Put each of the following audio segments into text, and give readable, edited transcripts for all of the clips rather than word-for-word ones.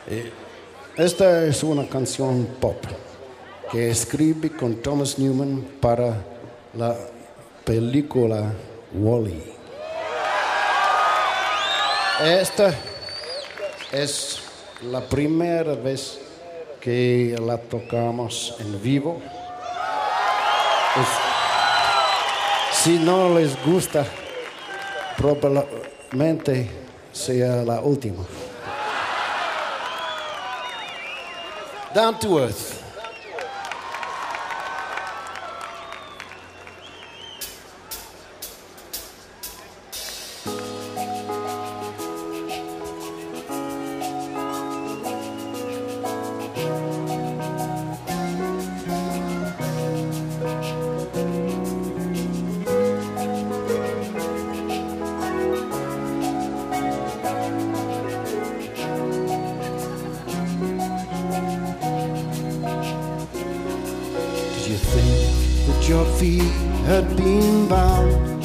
Eh, Esta es una canción pop que escribí con Thomas Newman para la película Wall-E. Esta es la primera vez que la tocamos en vivo. Si no les gusta, probablemente sea la última. Down to Earth. You think that your feet had been bound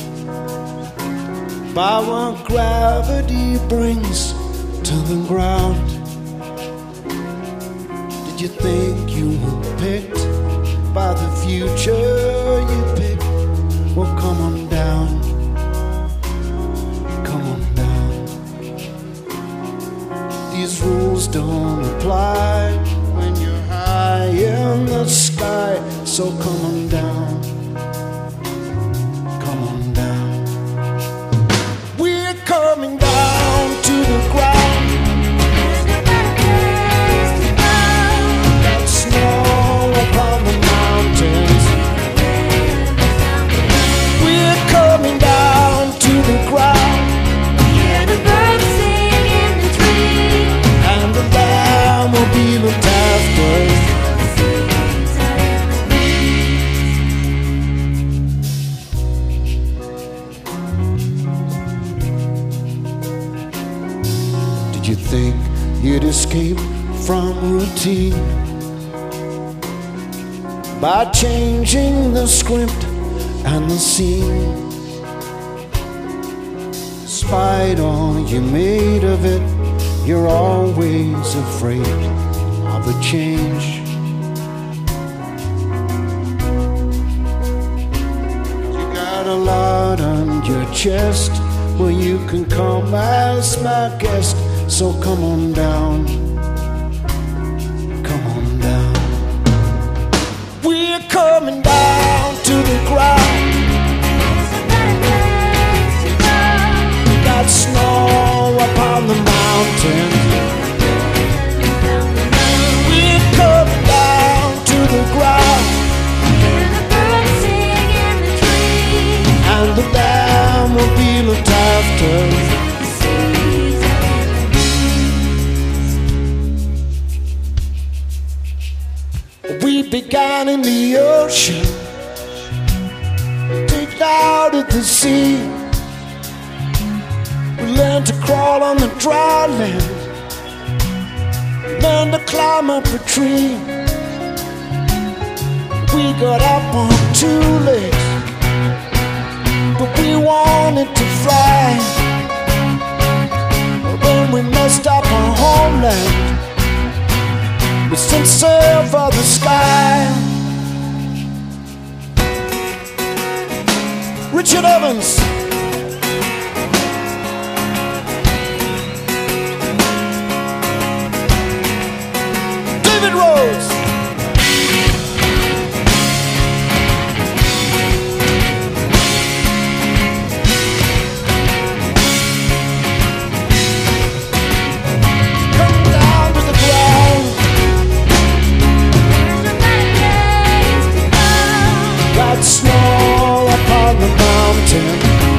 by what gravity brings to the ground? Did you think you were picked by the future you picked? Well, come on down, come on down. These rules don't apply when you're high in the sky. So come on down, come on down. We're coming down to the ground. That snow upon the mountains. We're coming down to the ground. Hear the birds sing in the tree, And the lamb will be looked after. Did you think you'd escape from routine by changing the script and the scene? Despite all you made of it, you're always afraid of the change. You got a lot on your chest, well, you can come as my guest. So come on down, come on down. We're coming down to the ground. We got snow upon the mountains. We're coming down to the ground. hear the birds sing in the tree, And the lamb will be looked after. the seas are We began in the ocean, digged out of the sea. We learned to crawl on the dry land, learned to climb up a tree. We got up on two legs, but we wanted to fly. When we messed up our homeland, we set sail for the sky. Richard Evans. David Rose. Come down to the ground. Got snow upon the mountain.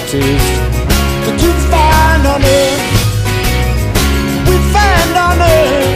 opportunities that you find on earth, we find on earth.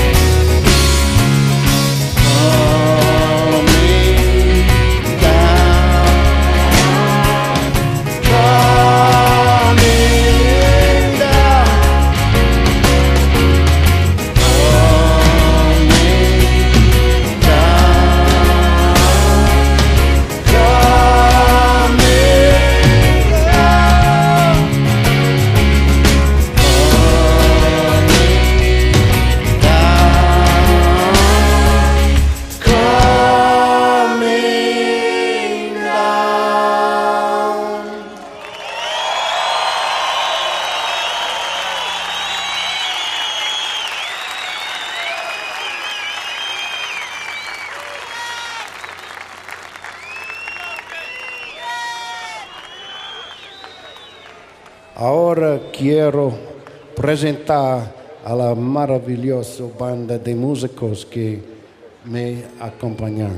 Ahora quiero presentar a la maravillosa banda de músicos que me acompañan.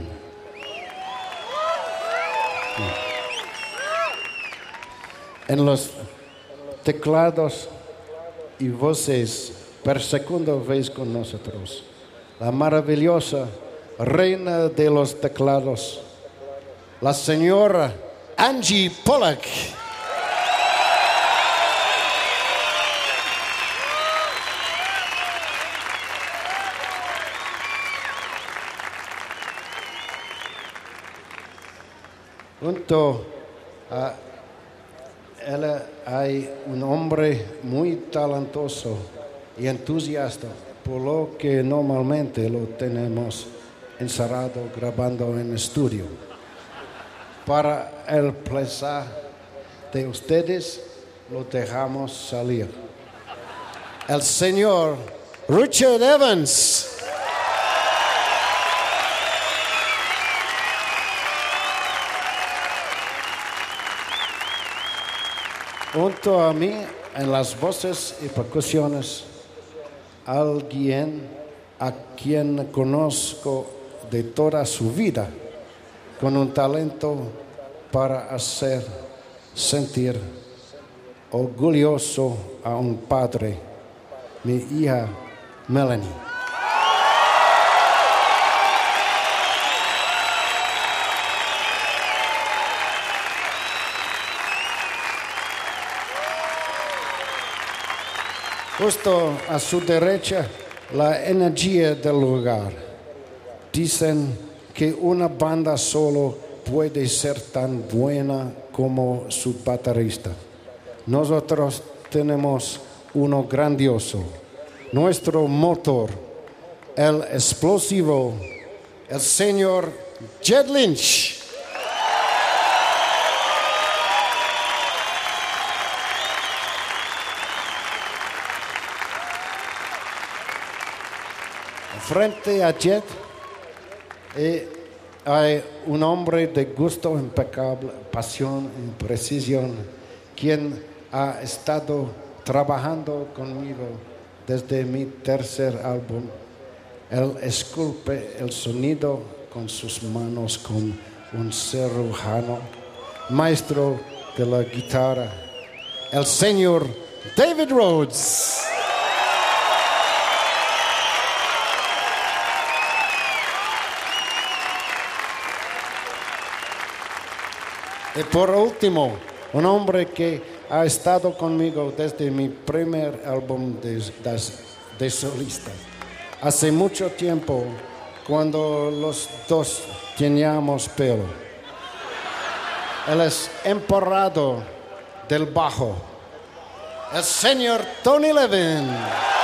En los teclados y voces, por segunda vez con nosotros, la maravillosa reina de los teclados, la señora Angie Pollack. Junto a él hay un hombre muy talentoso y entusiasta, por lo que normalmente lo tenemos encerrado grabando en estudio. Para el placer de ustedes, lo dejamos salir. El señor Richard Evans. Junto a mí, en las voces y percusiones, alguien a quien conozco de toda su vida, con un talento para hacer sentir orgulloso a un padre, mi hija Melanie. Justo a su derecha, la energía del lugar. Dicen que una banda solo puede ser tan buena como su baterista. Nosotros tenemos uno grandioso, nuestro motor, el explosivo, el señor Jed Lynch. Frente a Jed hay un hombre de gusto impecable, pasión y precisión, quien ha estado trabajando conmigo desde mi tercer álbum. Él esculpe el sonido con sus manos como un cirujano, maestro de la guitarra, el señor David Rhodes. Y por último, un hombre que ha estado conmigo desde mi primer álbum de solista. Hace mucho tiempo, cuando los dos teníamos pelo. Él es emporrado del bajo, el señor Tony Levin.